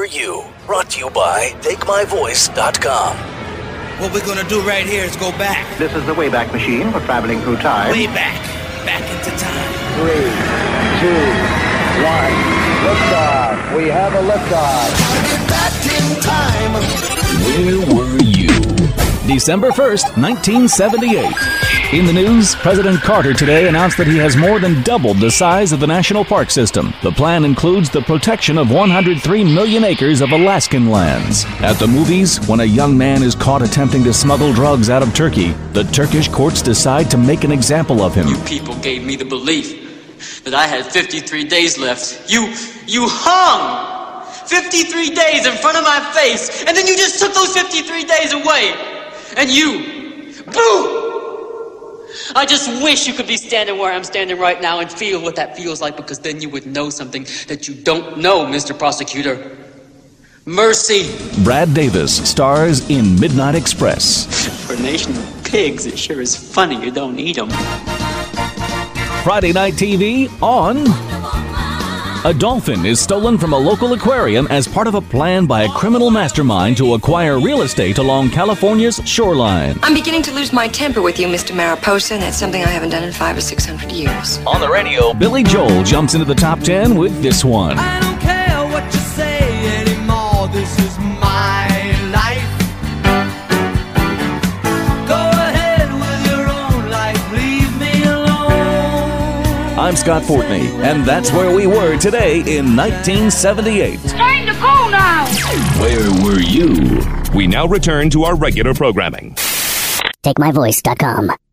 Were You? Brought to you by TakeMyVoice.com. What we're gonna do right here is go back. This is the Wayback Machine for traveling through time. Way back. Back into time. 3, 2, 1. Liftoff. We have a liftoff. Get back in time. Where were you? December 1st, 1978. In the news, President Carter today announced that he has more than doubled the size of the national park system. The plan includes the protection of 103 million acres of Alaskan lands. At the movies, when a young man is caught attempting to smuggle drugs out of Turkey, the Turkish courts decide to make an example of him. You people gave me the belief that I had 53 days left. You hung 53 days in front of my face, and then you just took those 53 days away. And boo! I just wish you could be standing where I'm standing right now and feel what that feels like, because then you would know something that you don't know, Mr. Prosecutor. Mercy. Brad Davis stars in Midnight Express. For a nation of pigs, it sure is funny you don't eat them. Friday Night TV on... A dolphin is stolen from a local aquarium as part of a plan by a criminal mastermind to acquire real estate along California's shoreline. I'm beginning to lose my temper with you, Mr. Mariposa, and that's something I haven't done in 500 or 600 years. On the radio, Billy Joel jumps into the top 10 with this one. I don't care what you say anymore, this is my life. Go ahead with your own life, leave me alone. I'm Scott Fortney, and that's where we were today in 1978. It's time to go now! Where were you? We now return to our regular programming. TakeMyVoice.com.